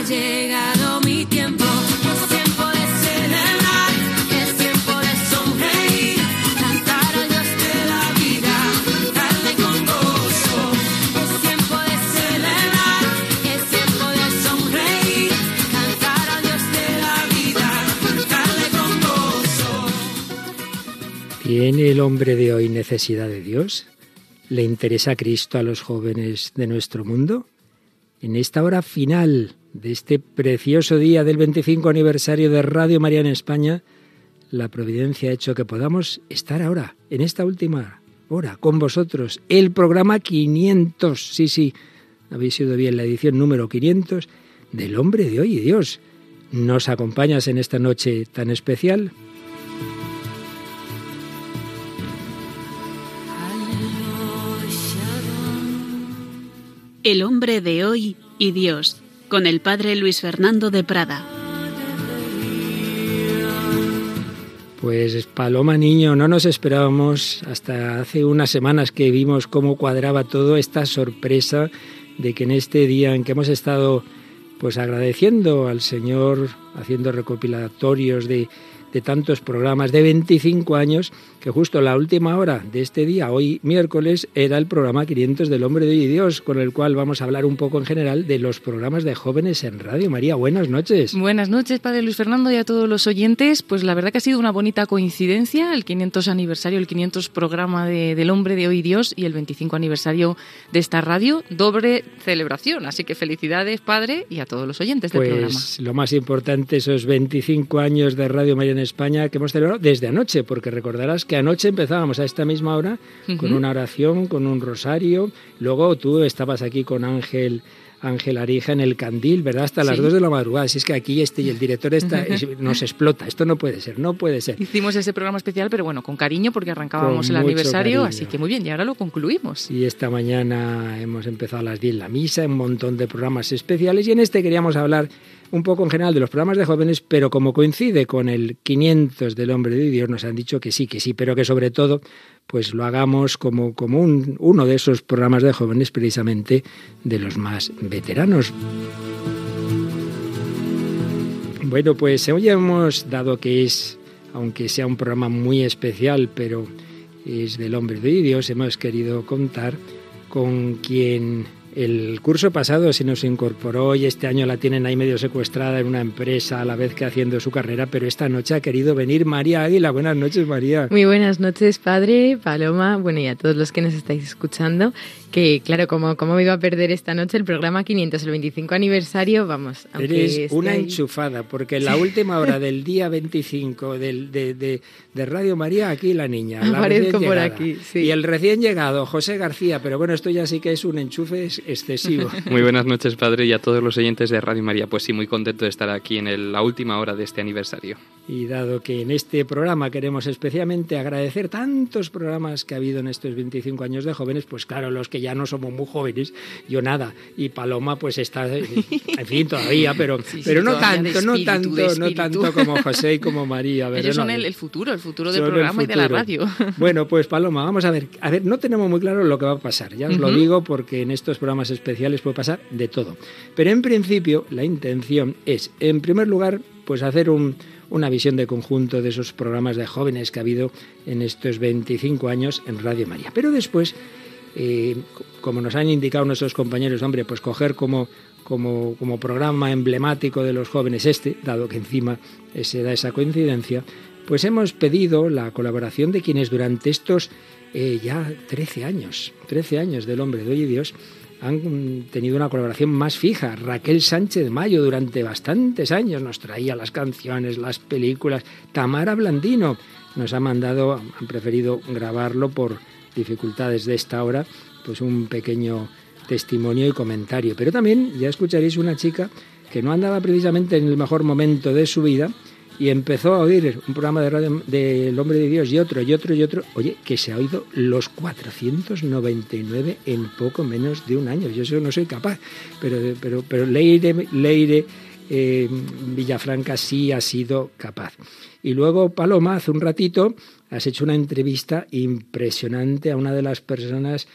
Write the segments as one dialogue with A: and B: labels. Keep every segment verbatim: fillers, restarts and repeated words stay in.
A: ha llegado mi tiempo. Es tiempo de celebrar, es tiempo de sonreír, cantar al Dios de la vida, darle con gozo. Es tiempo de celebrar, es tiempo de sonreír, cantar al Dios de la vida, darle con gozo.
B: ¿Tiene el hombre de hoy necesidad de Dios? ¿Le interesa Cristo a los jóvenes de nuestro mundo? En esta hora final de este precioso día del veinticinco aniversario de Radio María en España, la providencia ha hecho que podamos estar ahora, en esta última hora, con vosotros. El programa quinientos, sí, sí, habéis sido bien, la edición número quinientos del hombre de hoy y Dios. ¿Nos acompañas en esta noche tan especial?
C: El hombre de hoy y Dios, con el padre Luis Fernando de Prada.
B: Pues Paloma Niño, no nos esperábamos hasta hace unas semanas que vimos cómo cuadraba todo, esta sorpresa de que en este día en que hemos estado pues agradeciendo al Señor, haciendo recopilatorios de, de tantos programas, de veinticinco años, que justo la última hora de este día, hoy miércoles, era el programa quinientos del Hombre de Hoy y Dios, con el cual vamos a hablar un poco en general de los programas de jóvenes en Radio María. Buenas noches.
D: Buenas noches, padre Luis Fernando, y a todos los oyentes. Pues la verdad que ha sido una bonita coincidencia, el quinientos aniversario, el quinientos programa de, del Hombre de Hoy y Dios y el veinticinco aniversario de esta radio, doble celebración. Así que felicidades, padre, y a todos los oyentes
B: pues,
D: del programa.
B: Pues lo más importante, esos veinticinco años de Radio María en España que hemos celebrado desde anoche, porque recordarás que anoche empezábamos a esta misma hora uh-huh. con una oración, con un rosario. Luego tú estabas aquí con Ángel Ángel Arija en el Candil, ¿verdad? Hasta sí. las dos de la madrugada. Si es que aquí este y el director está, nos explota. Esto no puede ser, no puede ser.
D: Hicimos ese programa especial, pero bueno, con cariño, porque arrancábamos con el aniversario, cariño. Así que muy bien, y ahora lo concluimos.
B: Y esta mañana hemos empezado a las diez la misa, un montón de programas especiales, y en este queríamos hablar un poco en general de los programas de jóvenes, pero como coincide con el quinientos del Hombre de Dios, nos han dicho que sí, que sí, pero que sobre todo pues lo hagamos como, como un, uno de esos programas de jóvenes, precisamente de los más veteranos. Bueno, pues hoy hemos dado que es, aunque sea un programa muy especial, pero es del Hombre de Dios, hemos querido contar con quien el curso pasado se nos incorporó y este año la tienen ahí medio secuestrada en una empresa a la vez que haciendo su carrera, pero esta noche ha querido venir María Águila. Buenas noches, María.
E: Muy buenas noches, padre, Paloma, bueno, y a todos los que nos estáis escuchando, que claro, como, como me iba a perder esta noche el programa quinientos, el veinticinco aniversario, vamos.
B: Eres
E: esté
B: una
E: ahí
B: enchufada, porque en la última hora del día veinticinco del, de, de, de Radio María, aquí la niña, la
E: aparezco
B: recién
E: por
B: llegada.
E: aquí, sí.
B: Y el recién llegado, José García, pero bueno, esto ya sí que es un enchufe excesivo.
F: Muy buenas noches, padre, y a todos los oyentes de Radio María. Pues sí, muy contento de estar aquí en el, la última hora de este aniversario.
B: Y dado que en este programa queremos especialmente agradecer tantos programas que ha habido en estos veinticinco años de jóvenes, pues claro, los que ya no somos muy jóvenes, yo nada, y Paloma pues está, en fin, todavía, pero, sí, sí, pero no tanto, espíritu, no tanto, no tanto como José y como María. ¿verdad?
D: Ellos son
B: no,
D: el, el futuro, el futuro del programa y de la radio.
B: Bueno, pues Paloma, vamos a ver, a ver, no tenemos muy claro lo que va a pasar, ya os uh-huh. lo digo, porque en estos programas especiales puede pasar de todo. Pero en principio la intención es, en primer lugar, pues hacer un, una visión de conjunto de esos programas de jóvenes que ha habido en estos veinticinco años en Radio María. Pero después, eh, como nos han indicado nuestros compañeros, hombre, pues coger como, como, como programa emblemático de los jóvenes este, dado que encima se da esa coincidencia, pues hemos pedido la colaboración de quienes durante estos eh, ya trece años, trece años del Hombre de Hoy y Dios, han tenido una colaboración más fija. Raquel Sánchez Mayo durante bastantes años nos traía las canciones, las películas. Tamara Blandino nos ha mandado, han preferido grabarlo por dificultades de esta hora, pues un pequeño testimonio y comentario. Pero también ya escucharéis una chica que no andaba precisamente en el mejor momento de su vida y empezó a oír un programa de radio del Hombre de Dios y otro, y otro, y otro. Oye, que se ha oído los cuatrocientos noventa y nueve en poco menos de un año. Yo eso no soy capaz, pero, pero, pero Leire, Leire eh, Villafranca sí ha sido capaz. Y luego, Paloma, hace un ratito has hecho una entrevista impresionante a una de las personas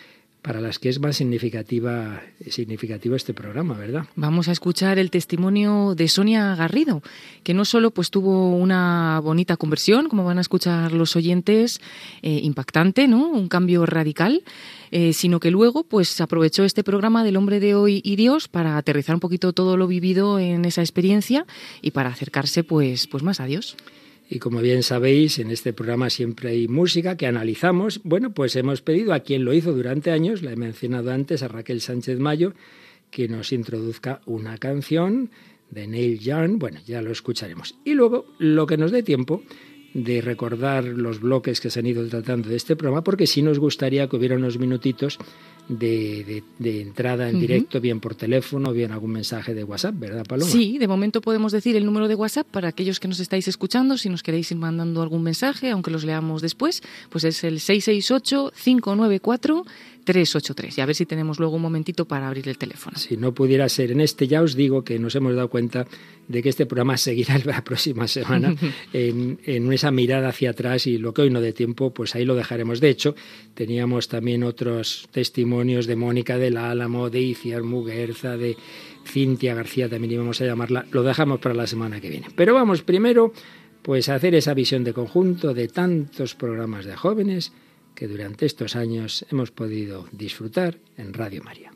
B: para las que es más significativa, significativo este programa, ¿verdad?
D: Vamos a escuchar el testimonio de Sonia Garrido, que no solo pues tuvo una bonita conversión, como van a escuchar los oyentes, eh, impactante, ¿no? Un cambio radical, eh, sino que luego pues aprovechó este programa del Hombre de Hoy y Dios para aterrizar un poquito todo lo vivido en esa experiencia y para acercarse pues, pues más a Dios.
B: Y como bien sabéis, en este programa siempre hay música que analizamos. Bueno, pues hemos pedido a quien lo hizo durante años, la he mencionado antes, a Raquel Sánchez Mayo, que nos introduzca una canción de Neil Young. Bueno, ya lo escucharemos. Y luego, lo que nos dé tiempo de recordar los bloques que se han ido tratando de este programa, porque sí nos gustaría que hubiera unos minutitos de, de, de entrada en uh-huh. directo, bien por teléfono, bien algún mensaje de WhatsApp, ¿verdad, Paloma?
D: Sí, de momento podemos decir el número de WhatsApp para aquellos que nos estáis escuchando, si nos queréis ir mandando algún mensaje, aunque los leamos después, pues es el seis seis ocho, cinco nueve cuatro, tres ocho tres. Y a ver si tenemos luego un momentito para abrir el teléfono.
B: Si no pudiera ser en este, ya os digo que nos hemos dado cuenta de que este programa seguirá la próxima semana en, en esa mirada hacia atrás, y lo que hoy no dé tiempo, pues ahí lo dejaremos. De hecho, teníamos también otros testimonios de Mónica del Álamo, de Iciar Muguerza, de Cintia García, también íbamos a llamarla. Lo dejamos para la semana que viene. Pero vamos primero pues a hacer esa visión de conjunto de tantos programas de jóvenes que durante estos años hemos podido disfrutar en Radio María.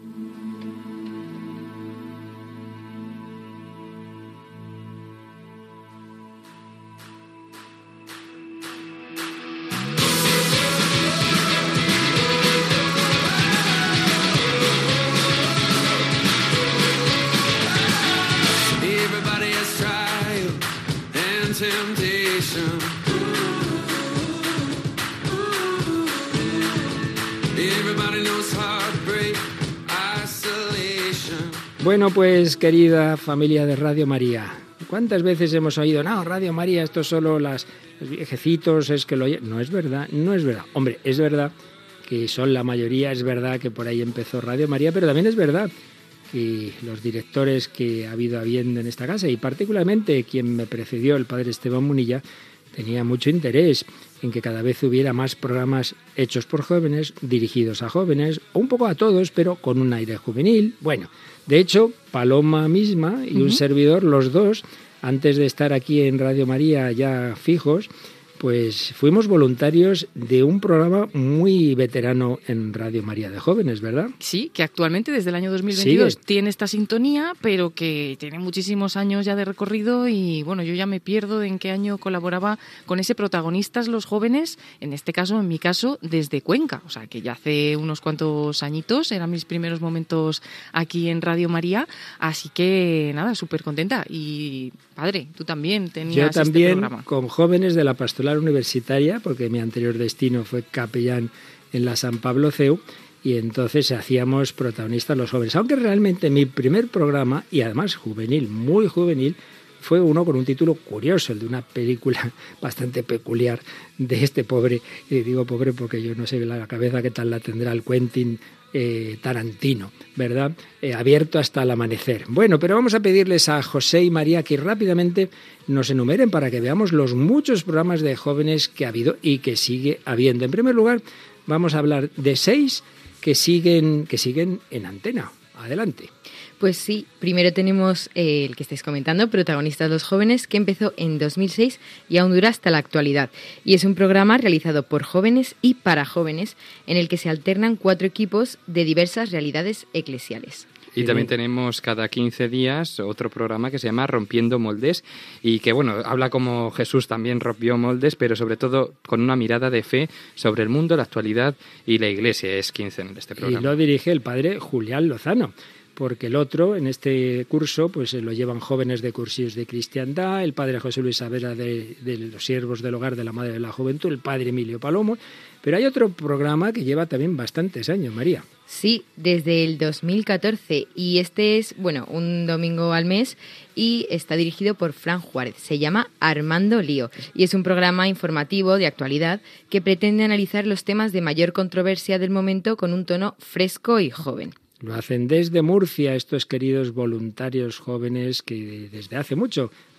B: Bueno, pues querida familia de Radio María, ¿cuántas veces hemos oído, no, Radio María, esto es solo las, los viejecitos, es que lo oyen? No es verdad, no es verdad. Hombre, es verdad que son la mayoría, es verdad que por ahí empezó Radio María, pero también es verdad que los directores que ha habido habiendo en esta casa, y particularmente quien me precedió, el padre Esteban Munilla, tenía mucho interés en que cada vez hubiera más programas hechos por jóvenes, dirigidos a jóvenes, o un poco a todos, pero con un aire juvenil. Bueno, de hecho, Paloma misma y uh-huh. un servidor, los dos, antes de estar aquí en Radio María ya fijos, pues fuimos voluntarios de un programa muy veterano en Radio María de jóvenes, ¿verdad?
D: Sí, que actualmente desde el año dos mil veintidós
B: sí,
D: tiene esta sintonía, pero que tiene muchísimos años ya de recorrido y bueno, yo ya me pierdo en qué año colaboraba con ese Protagonistas los jóvenes, en este caso, en mi caso, desde Cuenca, o sea que ya hace unos cuantos añitos, eran mis primeros momentos aquí en Radio María, así que nada, súper contenta. Y padre, tú también tenías
B: yo también,
D: este programa.
B: Con jóvenes de la Pastoral Universitaria, porque mi anterior destino fue capellán en la San Pablo C E U, y entonces hacíamos Protagonistas los jóvenes. Aunque realmente mi primer programa, y además juvenil, muy juvenil, fue uno con un título curioso, el de una película bastante peculiar de este pobre, y digo pobre porque yo no sé la cabeza qué tal la tendrá el Quentin eh, Tarantino, ¿verdad? Eh, abierto hasta el amanecer. Bueno, pero vamos a pedirles a José y María que rápidamente nos enumeren para que veamos los muchos programas de jóvenes que ha habido y que sigue habiendo. En primer lugar, vamos a hablar de seis que siguen, que siguen en antena. Adelante.
E: Pues sí, primero tenemos eh, el que estáis comentando, Protagonistas los jóvenes, que empezó en dos mil seis y aún dura hasta la actualidad. Y es un programa realizado por jóvenes y para jóvenes, en el que se alternan cuatro equipos de diversas realidades eclesiales.
F: Y también tenemos cada quince días otro programa que se llama Rompiendo Moldes y que, bueno, habla como Jesús también rompió moldes, pero sobre todo con una mirada de fe sobre el mundo, la actualidad y la Iglesia. Es quince en este programa.
B: Y lo dirige el padre Julián Lozano, porque el otro, en este curso, pues lo llevan jóvenes de cursillos de cristiandad, el padre José Luis Savera de, de los siervos del hogar de la Madre de la Juventud, el padre Emilio Palomo, pero hay otro programa que lleva también bastantes años, María.
E: Sí, desde el dos mil catorce, y este es, bueno, un domingo al mes y está dirigido por Fran Juárez. Se llama Armando Lío y es un programa informativo de actualidad que pretende analizar los temas de mayor controversia del momento con un tono fresco y joven.
B: Lo hacen desde Murcia estos queridos voluntarios jóvenes que desde hace mucho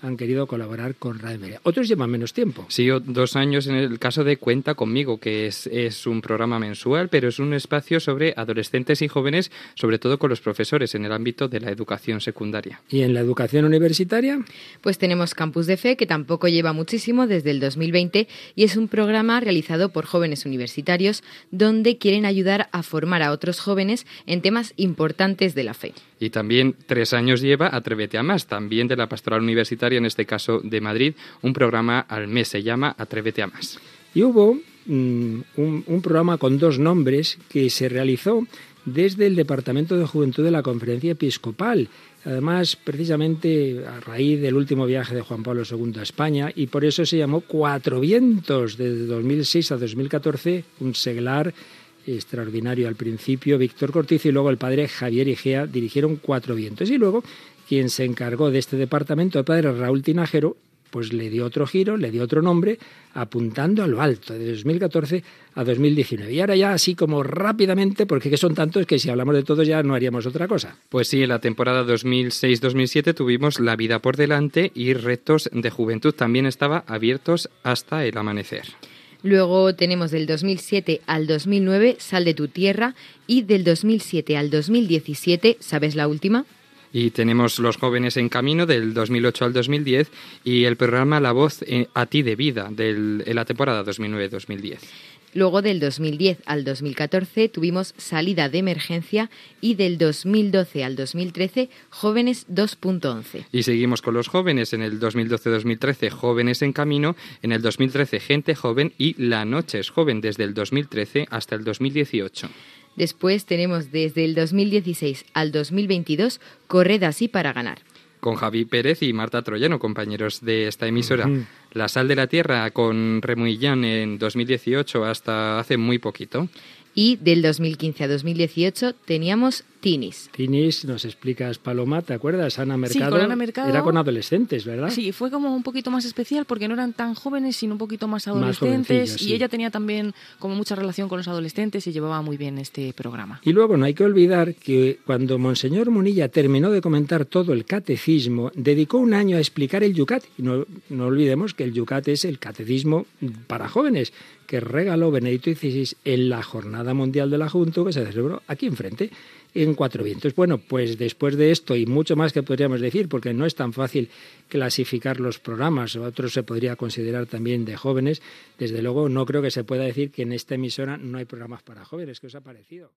B: han querido colaborar con Radio María. Otros llevan menos tiempo.
F: Sí, dos años en el caso de Cuenta Conmigo, que es, es un programa mensual, pero es un espacio sobre adolescentes y jóvenes, sobre todo con los profesores en el ámbito de la educación secundaria.
B: ¿Y en la educación universitaria?
E: Pues tenemos Campus de Fe, que tampoco lleva muchísimo, desde el dos mil veinte, y es un programa realizado por jóvenes universitarios donde quieren ayudar a formar a otros jóvenes en temas importantes de la fe.
F: Y también tres años lleva Atrévete a Más, también de la Pastoral Universitaria, en este caso de Madrid, un programa al mes, se llama Atrévete a Más.
B: Y hubo mm, un, un programa con dos nombres que se realizó desde el Departamento de Juventud de la Conferencia Episcopal, además precisamente a raíz del último viaje de Juan Pablo segundo a España, y por eso se llamó Cuatro Vientos, desde dos mil seis a dos mil catorce, un seglar extraordinario al principio. Víctor Cortizo y luego el padre Javier Igea dirigieron Cuatro Vientos, y luego quien se encargó de este departamento, el padre Raúl Tinajero, pues le dio otro giro, le dio otro nombre, apuntando a lo alto, de dos mil catorce a dos mil diecinueve. Y ahora ya así como rápidamente, porque son tantos que si hablamos de todos ya no haríamos otra cosa.
F: Pues sí, en la temporada dos mil seis dos mil siete tuvimos La vida por delante y Retos de Juventud. También estaba Abiertos hasta el amanecer.
E: Luego tenemos del dos mil siete al dos mil nueve Sal de tu tierra, y del dos mil siete al dos mil diecisiete, ¿sabes la última?
F: Y tenemos Los jóvenes en camino del dos mil ocho al dos mil diez y el programa La voz a ti de vida del, en la temporada dos mil nueve dos mil diez.
E: Luego del dos mil diez al dos mil catorce tuvimos Salida de emergencia, y del dos mil doce al dos mil trece Jóvenes dos punto once.
F: Y seguimos con los jóvenes en el dos mil doce dos mil trece Jóvenes en camino, en el dos mil trece Gente joven y La noche es joven desde el dos mil trece hasta el dos mil dieciocho.
E: Después tenemos desde el dos mil dieciséis al dos mil veintidós Corred así para ganar.
F: Con Javi Pérez y Marta Troyano, compañeros de esta emisora.
B: Uh-huh.
F: La sal de la tierra con Remuillán en dos mil dieciocho hasta hace muy poquito.
E: Y del dos mil quince a dos mil dieciocho teníamos Tinis.
B: Tinis, nos explicas, Paloma, ¿te acuerdas? Ana Mercado,
D: Sí, con Ana Mercado.
B: Era con adolescentes, ¿verdad?
D: Sí, fue como un poquito más especial porque no eran tan jóvenes, sino un poquito más
B: Más
D: adolescentes.
B: jovencillos, sí.
D: Y ella tenía también como mucha relación con los adolescentes y llevaba muy bien este programa.
B: Y luego no hay que olvidar que cuando Monseñor Munilla terminó de comentar todo el catecismo, dedicó un año a explicar el Yucat. Y no, no olvidemos que el Yucat es el catecismo para jóvenes que regaló Benedicto dieciséis en la Jornada Mundial de la Juventud, que se celebró aquí enfrente, en Cuatro Vientos. Bueno, pues después de esto y mucho más que podríamos decir, porque no es tan fácil clasificar los programas, otros se podría considerar también de jóvenes, desde luego no creo que se pueda decir que en esta emisora no hay programas para jóvenes. ¿Qué os ha parecido?